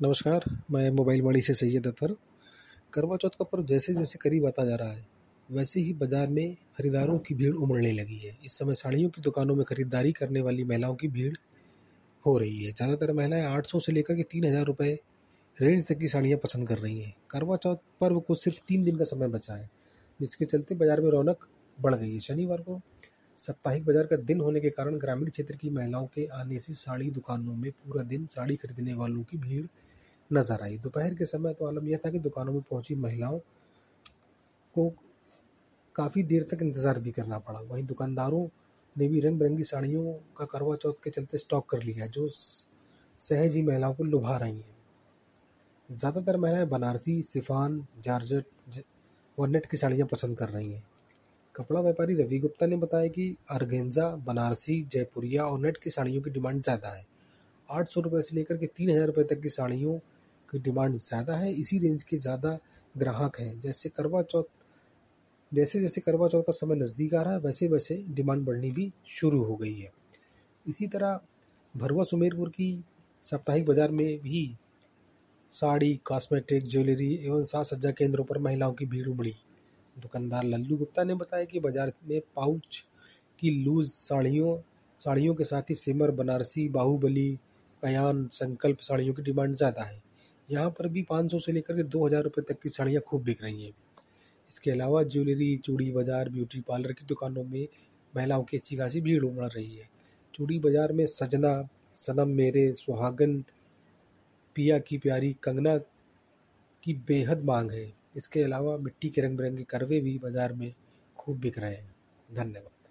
नमस्कार, मैं मोबाइल वाणी से सैयद अतहर। करवा चौथ का पर्व जैसे-जैसे करीब आता जा रहा है, वैसे ही बाजार में खरीदारों की भीड़ उमड़ने लगी है। इस समय साड़ियों की दुकानों में खरीदारी करने वाली महिलाओं की भीड़ हो रही है। ज़्यादातर महिलाएं 800 से लेकर के 3000 रुपए रेंज तक की साड़ियां पसंद कर रही हैं। करवा चौथ पर्व को सिर्फ 3 दिन का समय बचा है, जिसके चलते बाजार में रौनक बढ़ गई है। शनिवार को साप्ताहिक बाजार का दिन होने के कारण ग्रामीण क्षेत्र की महिलाओं के आने से साड़ी दुकानों में पूरा दिन साड़ी खरीदने वालों की भीड़ नजर आई। दोपहर के समय तो आलम यह था कि दुकानों में पहुंची महिलाओं को काफी देर तक इंतजार भी करना पड़ा। वहीं दुकानदारों ने भी रंग बिरंगी साड़ियों का करवा चौथ के चलते स्टॉक कर लिया, जो सहज ही महिलाओं को लुभा रही हैं। ज्यादातर महिलाएं बनारसी, शिफॉन, जॉर्जेट और नेट की साड़ियां पसंद कर रही हैं। कपड़ा व्यापारी रवि गुप्ता ने बताया कि ऑर्गेन्जा, बनारसी, जयपुरिया और नेट की साड़ियों की डिमांड ज्यादा है। 800 रुपए से लेकर के 3000 रुपए तक की साड़ियों की डिमांड ज़्यादा है। इसी रेंज के ज़्यादा ग्राहक हैं। जैसे जैसे करवा चौथ का समय नज़दीक आ रहा है, वैसे वैसे डिमांड बढ़नी भी शुरू हो गई है। इसी तरह भरवा सुमेरपुर की साप्ताहिक बाजार में भी साड़ी, कॉस्मेटिक, ज्वेलरी एवं साज सज्जा केंद्रों पर महिलाओं की भीड़ उमड़ी। दुकानदार लल्लू गुप्ता ने बताया कि बाजार में पाउच की लूज साड़ियों के साथ ही सिमर, बनारसी, बाहुबली, कयान, संकल्प साड़ियों की डिमांड ज़्यादा है। यहाँ पर भी 500 से लेकर के 2000 रुपए तक की साड़ियाँ खूब बिक रही हैं। इसके अलावा ज्वेलरी, चूड़ी बाजार, ब्यूटी पार्लर की दुकानों में महिलाओं की अच्छी खासी भीड़ उमड़ रही है। चूड़ी बाजार में सजना, सनम मेरे, सुहागन, पिया की प्यारी, कंगना की बेहद मांग है। इसके अलावा मिट्टी के रंग बिरंगे करवे भी बाजार में खूब बिक रहे हैं। धन्यवाद।